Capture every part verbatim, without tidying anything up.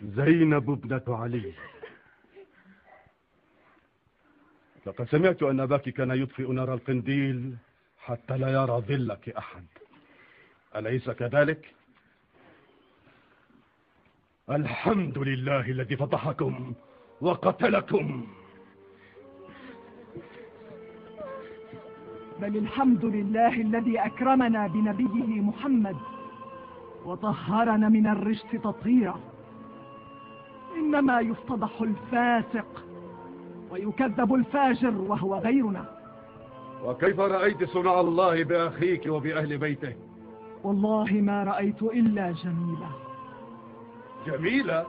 زينب ابنة علي. لقد سمعت أن أباك كان يطفئ نار القنديل حتى لا يرى ظلك أحد، أليس كذلك؟ الحمد لله الذي فضحكم وقتلكم. بل الحمد لله الذي أكرمنا بنبيه محمد وطهرنا من الرجس تطهيرا. إنما يفتضح الفاسق ويكذب الفاجر وهو غيرنا. وكيف رأيت صنع الله بأخيك وبأهل بيته؟ والله ما رأيت إلا جميلة. جميلة؟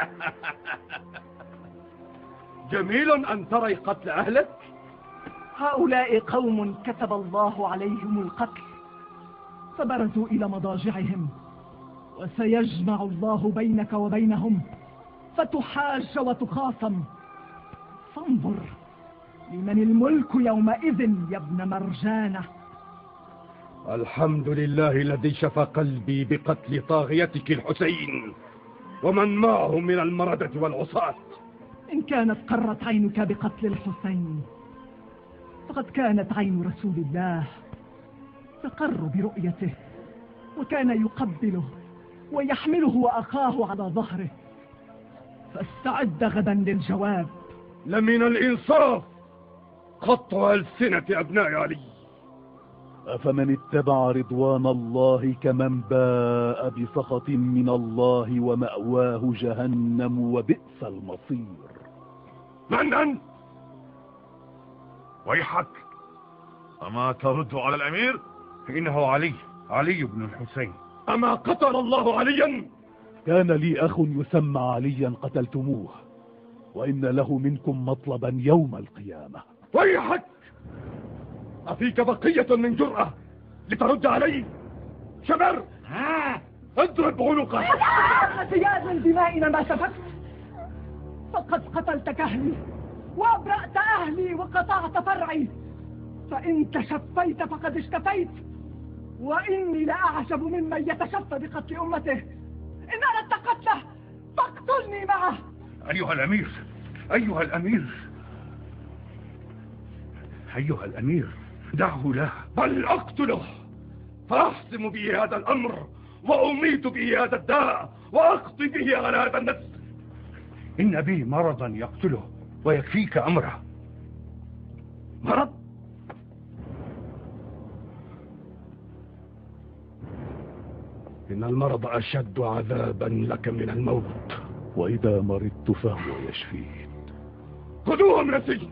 جميل أن تري قتل أهلك؟ هؤلاء قوم كتب الله عليهم القتل فبرزوا إلى مضاجعهم، وسيجمع الله بينك وبينهم فتحاج وتخاصم. فانظر لمن الملك يومئذ يا ابن مرجانة. الحمد لله الذي شفى قلبي بقتل طاغيتك الحسين ومن معه من المردة والعصاة. إن كانت قرت عينك بقتل الحسين فقد كانت عين رسول الله تقر برؤيته، وكان يقبله ويحمله وأخاه على ظهره. فاستعد غدا للجواب. لمن الإنصاف قطع ألسنة أبناء علي. أفمن اتبع رضوان الله كمن باء بسخط من الله ومأواه جهنم وبئس المصير. من أنت؟ ويحك، أما ترد على الأمير؟ إنه علي، علي بن الحسين. أما قتل الله عليا؟ كان لي أخ يسمى عليا قتلتموه، وإن له منكم مطلبا يوم القيامة. ويحك، أفيك بقية من جرأة لترد علي؟ شمر، ها اضرب عنقه. زياد من دمائنا ما سفكت، فقد قتلت كهلي وأبرأت أهلي وقطعت فرعي، فإن تشفيت فقد اشتفيت، وإني لأعجب ممن يتشفى بقتل أمته. إن أردت قتله فاقتلني معه. أيها الأمير، أيها الأمير، أيها الأمير، دعه له، بل أقتله فأحسم به هذا الأمر وأميت به هذا الداء وأقضي به على هذا النفس. إن بي مرضا يقتله ويكفيك أمره. مرض؟ إن المرض أشد عذابا لك من الموت. وإذا مرضت فهو يشفين. خذوه من السجن.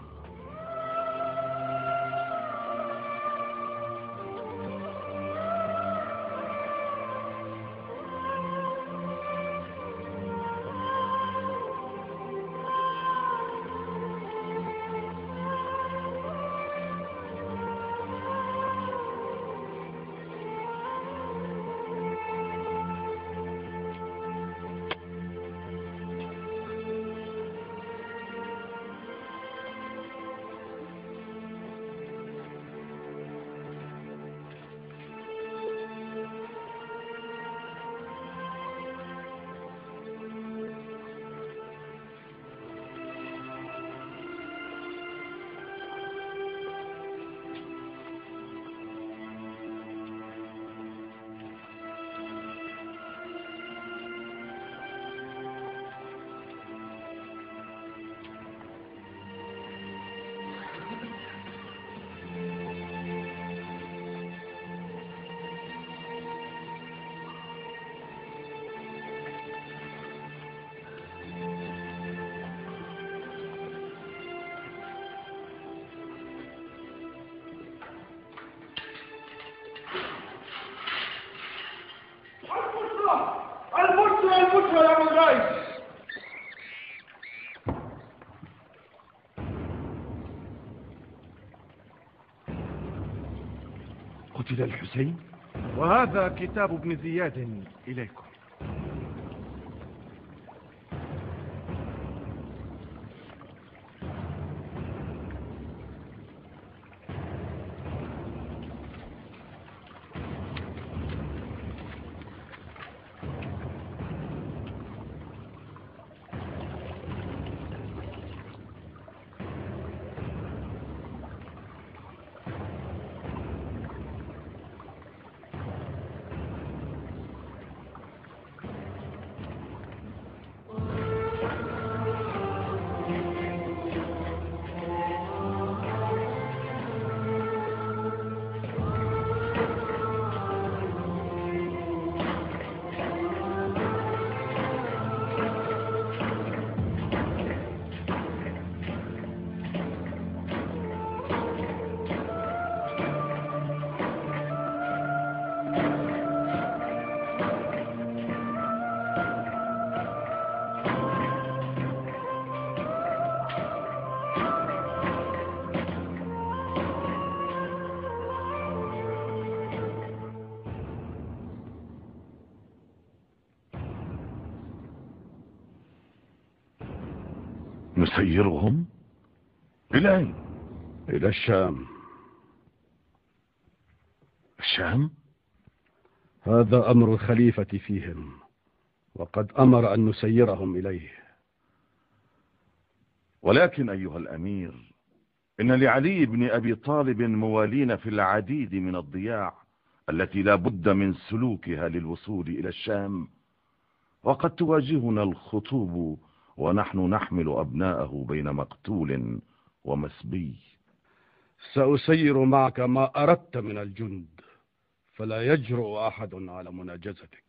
قتل الحسين؟ وهذا كتاب ابن زياد إليكم. نسيرهم؟ إلى أين؟ إلى الشام. الشام؟ هذا أمر الخليفة فيهم، وقد أمر أن نسيرهم إليه. ولكن أيها الأمير، إن لعلي بن أبي طالب موالين في العديد من الضياع التي لا بد من سلوكها للوصول إلى الشام، وقد تواجهنا الخطوب ونحن نحمل أبناءه بين مقتول ومسبي. سأسير معك ما أردت من الجند، فلا يجرؤ أحد على مناجزتك.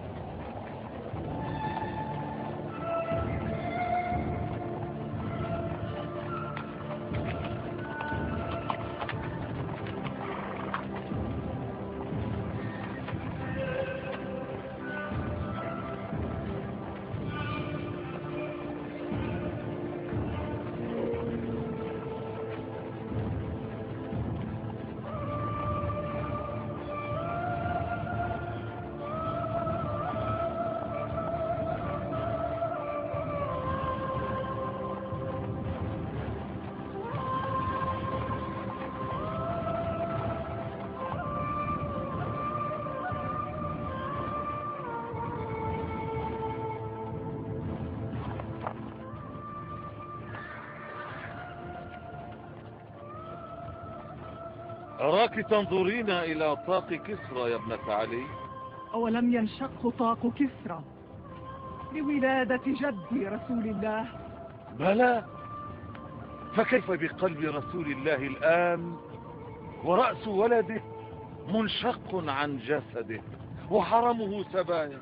أراك تنظرين إلى طاق كسرى يا ابنة علي. أولم ينشق طاق كسرى لولادة جدي رسول الله؟ بلى، فكيف بقلب رسول الله الآن ورأس ولده منشق عن جسده وحرمه سبايا؟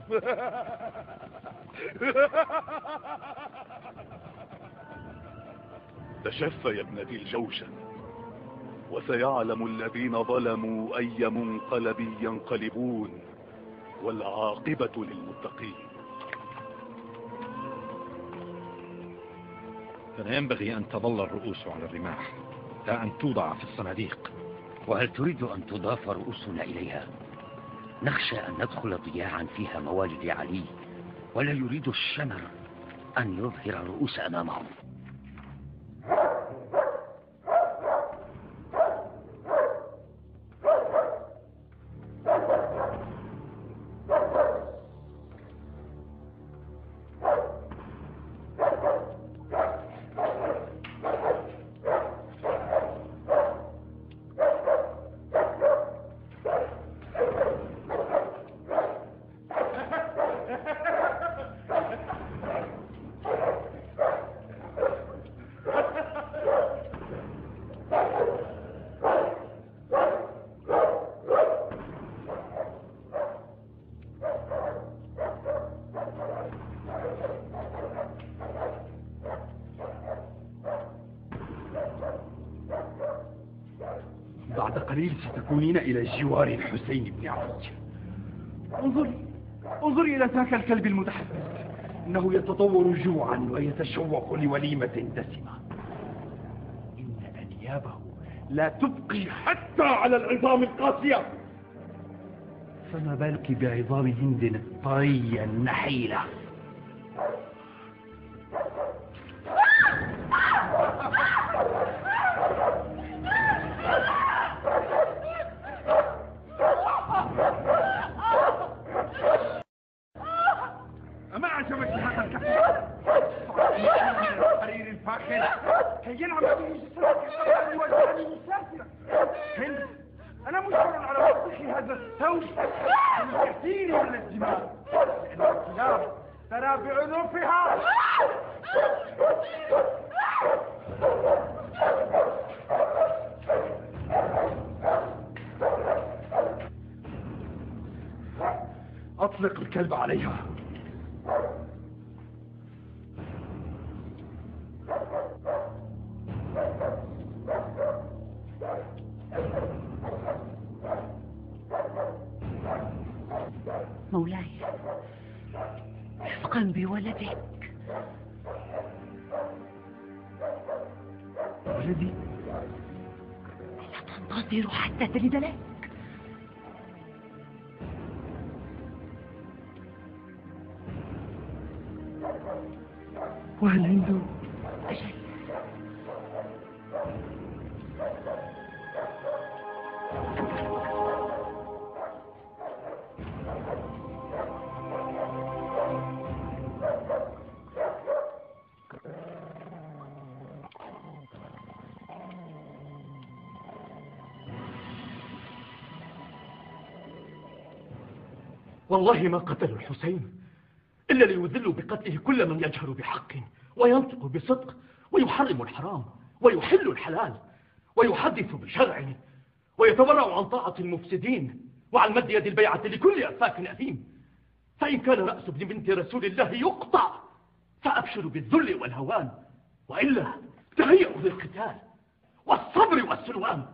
تشفى يا ابن ذي الجوشن، وسيعلم الذين ظلموا أي منقلب ينقلبون، والعاقبة للمتقين. كان ينبغي أن تظل الرؤوس على الرماح، لا أن توضع في الصناديق. وهل تريد أن تضاف رؤوسنا إليها؟ نخشى أن ندخل ضياعا فيها موالد علي، ولا يريد الشمر أن يظهر الرؤوس أمامهم. بعد قليل ستكونين إلى جوار الحسين بن علي. انظري انظري إلى ذاك الكلب المتحدث، إنه يتطور جوعا ويتشوق لوليمة دسمة. إن أنيابه لا تبقي حتى على العظام القاسية، فما بالك بعظام هند الطرية النحيلة. أما عجبك هذا الكفر؟ حرير الفاخر كي ينعم به جسدك الأبيض والجانب السافرة. هند، أنا مجبر على وضح هذا الثوب الكثير من الدماء، لأن الكلاب ترى بعنفها. أطلق الكلب عليها. مولاي، رفقا بولدك. ولدي؟ لا تنتظر حتى تلد لك. وهل هند أجل. والله ما قتلوا الحسين إلا ليذلوا بقتله كل من يجهر بحق وينطق بصدق ويحرم الحرام ويحل الحلال ويحدث بشرع ويتورع عن طاعة المفسدين وعن مد يد البيعة لكل أفاك أثيم. فإن كان رأس ابن بنت رسول الله يقطع فأبشروا بالذل والهوان، وإلا تهيئوا للقتال والصبر والسلوان.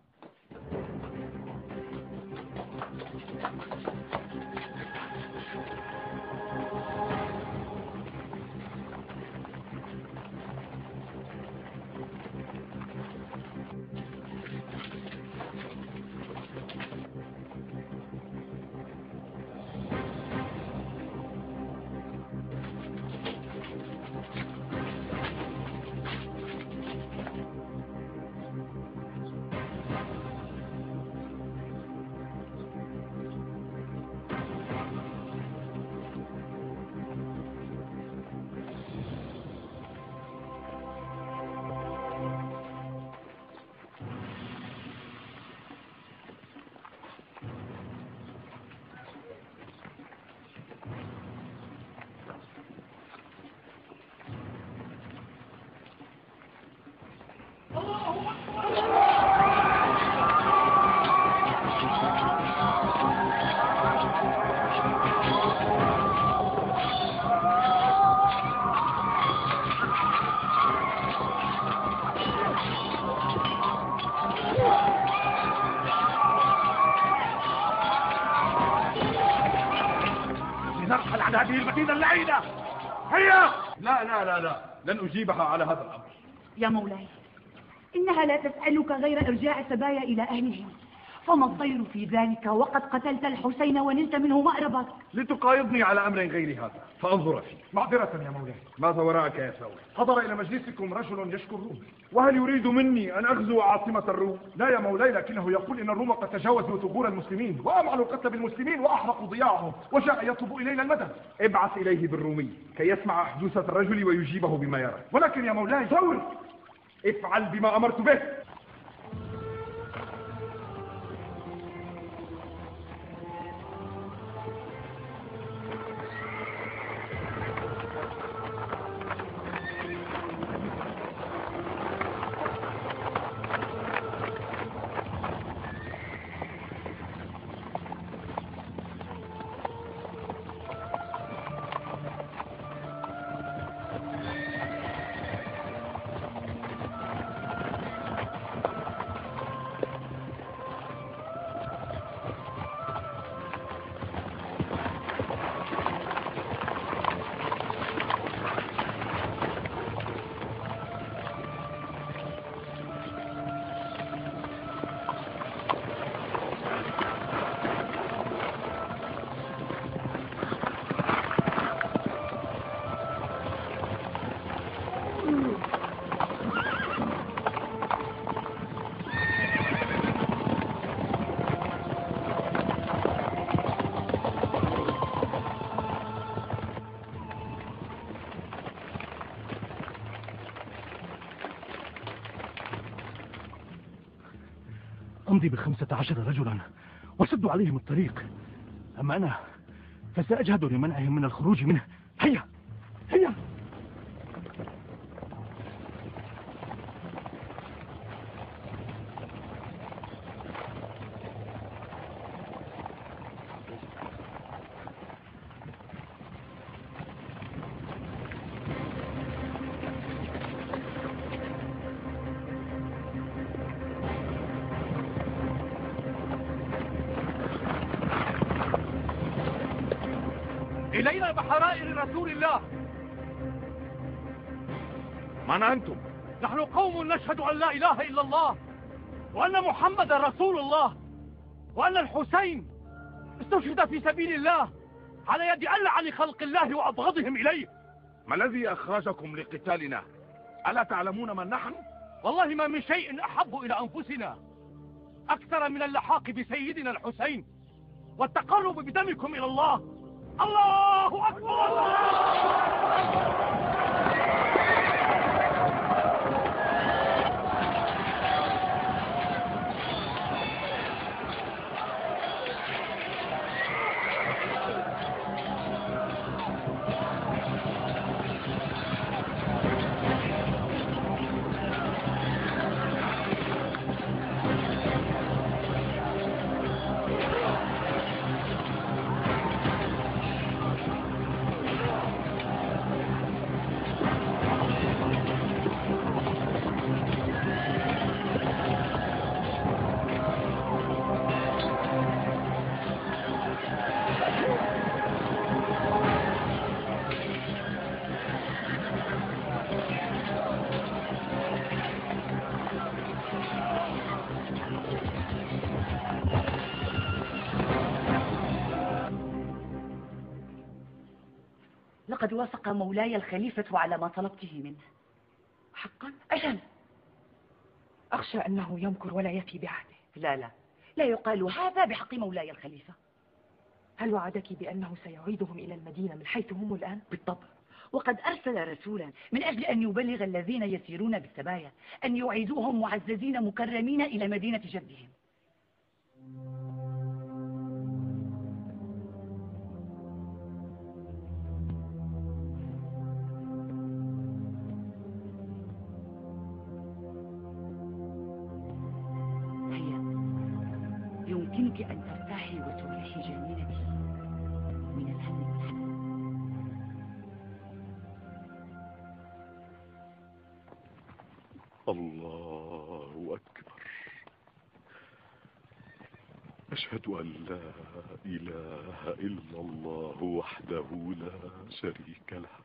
لنرحل عن هذه المدينة اللعينة. هيا. لا لا لا لا لن أجيبها على هذا الأمر. يا مولاي، إنها لا تسألك غير إرجاع السبايا إلى أهلهم، فما الضير في ذلك وقد قتلت الحسين ونلت منه مأربك؟ لتقايضني على أمر غير هذا فأنظر فيه. معذرة يا مولاي. ماذا وراءك يا ثور؟ حضر إلى مجلسكم رجل يشكو الروم. وهل يريد مني أن أغزو عاصمة الروم؟ لا يا مولاي، لكنه يقول إن الروم قد تجاوزوا ثغور المسلمين وأمعلوا القتل بالمسلمين وأحرقوا ضياعهم، وجاء يطلب إلينا المدد. ابعث إليه بالرومي كي يسمع حدوثة الرجل ويجيبه بما يرى. ولكن يا مولاي. ثور، افعل بما أمرت به. أمضي بخمسة عشر رجلا وسدوا عليهم الطريق، أما أنا فسأجهد لمنعهم من الخروج منه. هيا هيا. إلينا بحرائر رسول الله. من أنتم؟ نحن قوم نشهد أن لا إله إلا الله، وأن محمد رسول الله، وأن الحسين استشهد في سبيل الله على يد ألعن خلق الله وأبغضهم إليه. ما الذي أخرجكم لقتالنا؟ ألا تعلمون من نحن؟ والله ما من شيء أحب إلى أنفسنا أكثر من اللحاق بسيدنا الحسين والتقرب بدمكم إلى الله. الله أكبر. الله لقد وافق مولاي الخليفة على ما طلبته منه. حقا؟ أجل. أخشى أنه يمكر ولا يفي بعهده. لا لا لا يقال هذا بحق مولاي الخليفة. هل وعدك بأنه سيعيدهم إلى المدينة من حيث هم الآن؟ بالطبع، وقد أرسل رسولا من أجل أن يبلغ الذين يسيرون بالسبايا أن يعيدوهم معززين مكرمين إلى مدينة جدهم. يمكنك أن ترتاحي وتريحي جنينتي من الهم والحزن. الله أكبر. أشهد أن لا إله إلا الله وحده لا شريك له،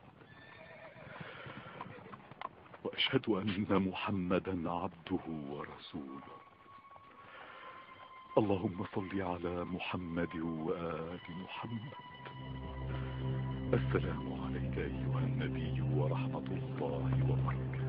وأشهد أن محمدا عبده ورسوله. اللهم صل على محمد وآل محمد. السلام عليك أيها النبي ورحمة الله وبركاته.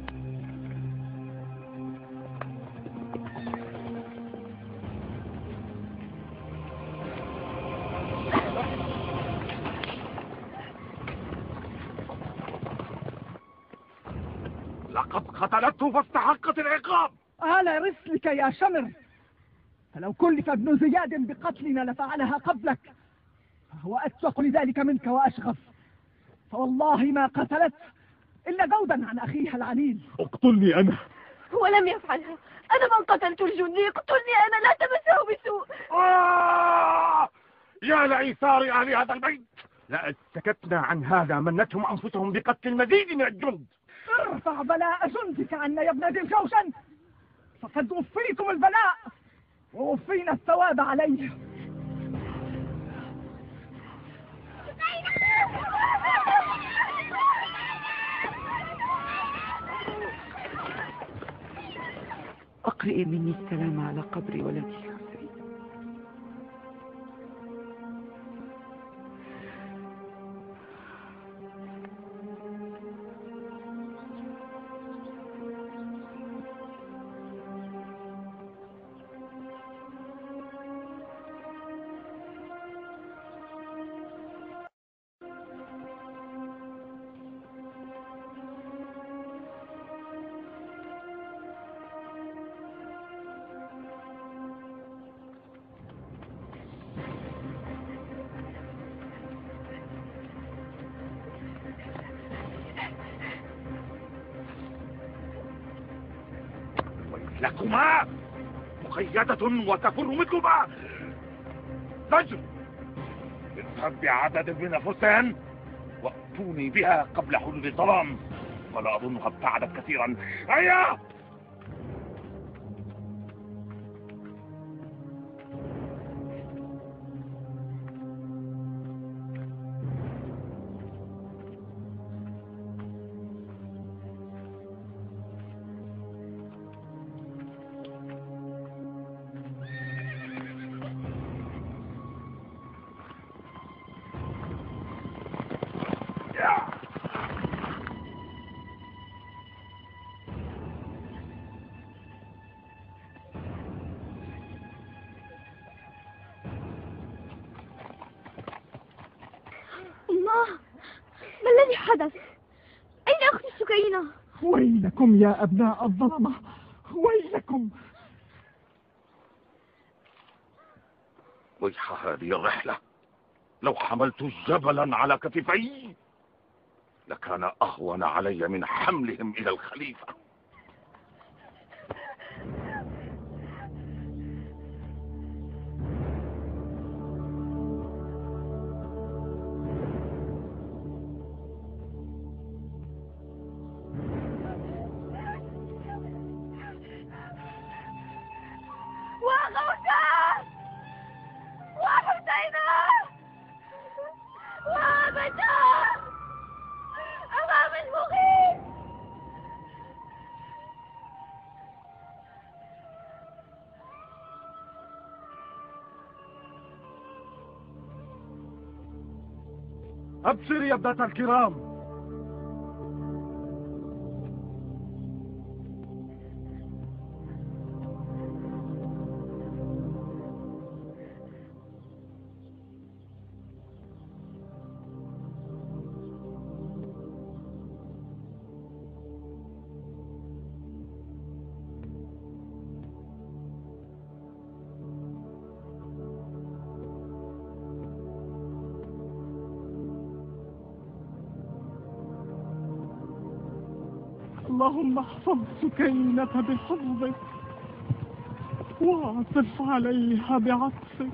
لقد قتلته فاستحقت العقاب. على رسلك يا شمر، فلو كلف ابن زياد بقتلنا لفعلها قبلك، فهو أتوق لذلك منك وأشغف. فوالله ما قتلت إلا جودا عن أخيها العنيد. اقتلني أنا. هو لم يفعلها، أنا من قتلت الجندي. اقتلني أنا، لا تمسه بسوء. آه! يا لعيثار أهل هذا البيت، لأن سكتنا عن هذا منتهم أنفسهم بقتل المزيد من الجند. ارفع بلاء جندك عنا يا ابن ذي الجوشن، فقد وفيتم البلاء ووفينا الثواب عليه. أقرئي مني السلام على قبر ولدي الحسين. لكما مقيدة وتفر مثلما. زجر، اذهب بعدد من الفرسان واتوني بها قبل حلول الظلام، ولا اظنها ابتعدت كثيرا. هيا. ما الذي حدث؟ أين أختي سكينة؟ ويلكم يا أبناء الظلمة، ويلكم. ويح هذه الرحلة، لو حملت جبلا على كتفي لكان أهون علي من حملهم إلى الخليفة. أبشري يا ابنة الكرام. اللهم احفظ سكينة بحفظك واعطف عليها بعطفك،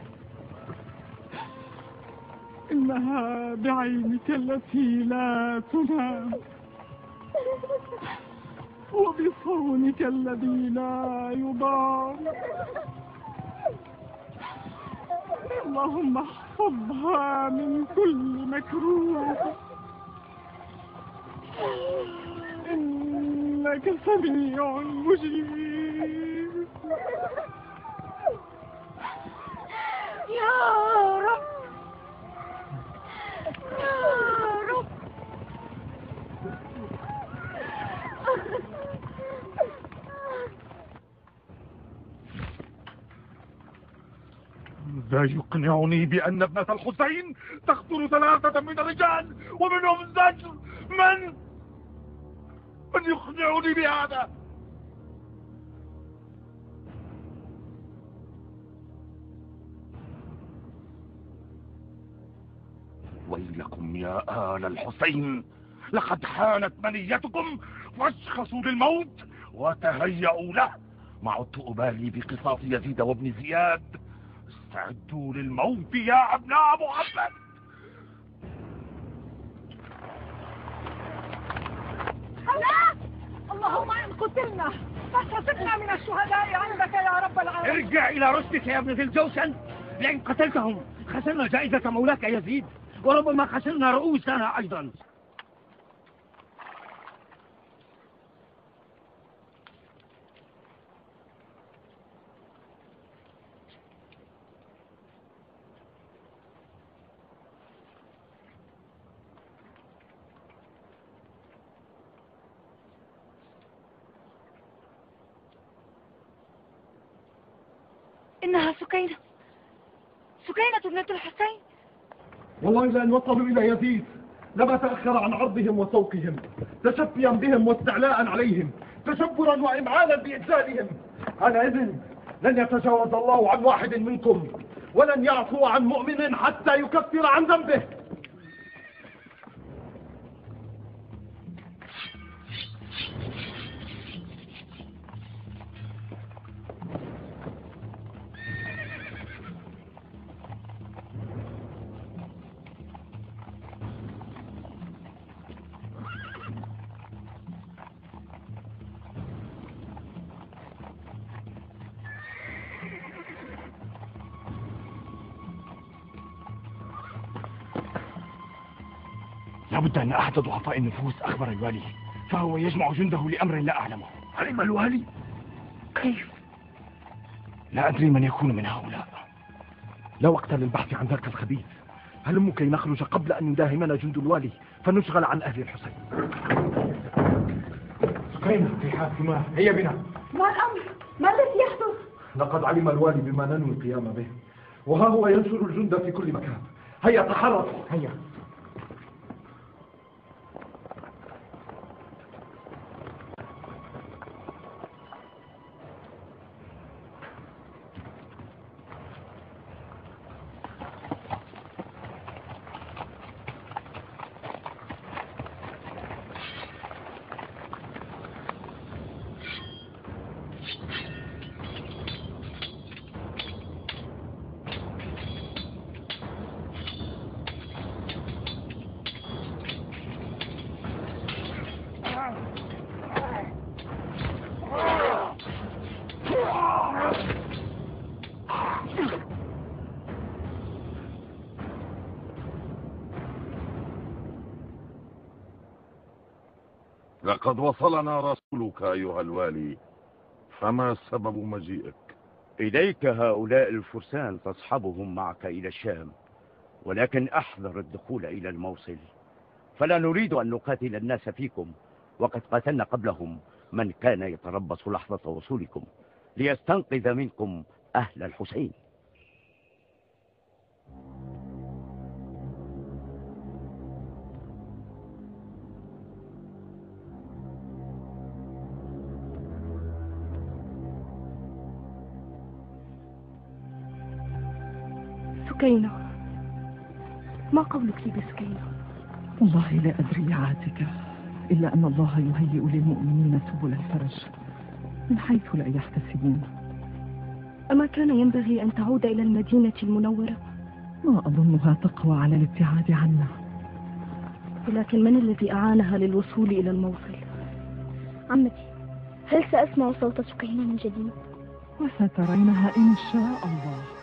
إنها بعينك التي لا تنام وبصونك الذي لا يضام. اللهم احفظها من كل مكروه، إنك سميع مجيب. يا رب يا رب. لا يقنعني بأن ابنة الحسين تقتل ثلاثة من الرجال ومنهم الزجر. من من يقنعني بهذا؟ ويلكم يا آل الحسين، لقد حانت منيتكم فاشخصوا للموت وتهيئوا له. ما عدت أبالي بقصاص يزيد وابن زياد. استعدوا للموت يا أبناء محمد. اللهم إن قتلنا فاحتسبنا من الشهداء عندك يا رب العالمين. ارجع إلى رشدك يا ابن ذي الجوشن، لئن قتلتهم خسرنا جائزة مولاك يزيد، وربما خسرنا رؤوسنا أيضا. إنها سكينة، سكينة ابنة الحسين. والله لأن وصلوا إلى يزيد لما تأخر عن عرضهم وسوقهم، تشفيا بهم واستعلاء عليهم، تشبرا وإمعانا بإجلالهم. حينئذ لن يتجاوز الله عن واحد منكم، ولن يعفو عن مؤمن حتى يكفر عن ذنبه. لابد أن أحد ضعفاء النفوس أخبر الوالي، فهو يجمع جنده لأمر لا أعلمه. علم الوالي؟ كيف؟ لا أدري من يكون من هؤلاء. لا وقت للبحث عن ذاك الخبيث. هلم كي نخرج قبل أن يداهمنا جند الوالي فنشغل عن أهل الحسين. سكينة في حاكمة، هيا بنا. ما الأمر؟ ما الذي يحدث؟ لقد علم الوالي بما ننوي القيام به، وها هو ينشر الجند في كل مكان. هيا تحركوا. هيا. لقد وصلنا رسولك أيها الوالي، فما سبب مجيئك؟ إليك هؤلاء الفرسان تصحبهم معك إلى الشام، ولكن أحذر الدخول إلى الموصل، فلا نريد أن نقاتل الناس فيكم، وقد قاتلنا قبلهم من كان يتربص لحظة وصولكم ليستنقذ منكم أهل الحسين. سكينة، ما قولك لي بسكينة؟ والله لا أدري يا عاتكة، إلا أن الله يهيئ للمؤمنين سبل الفرج من حيث لا يحتسبون. أما كان ينبغي أن تعود إلى المدينة المنورة؟ ما أظنها تقوى على الابتعاد عنا. ولكن من الذي أعانها للوصول إلى الموصل؟ عمتي، هل سأسمع صوت سكينة من جديد؟ وسترينها إن شاء الله.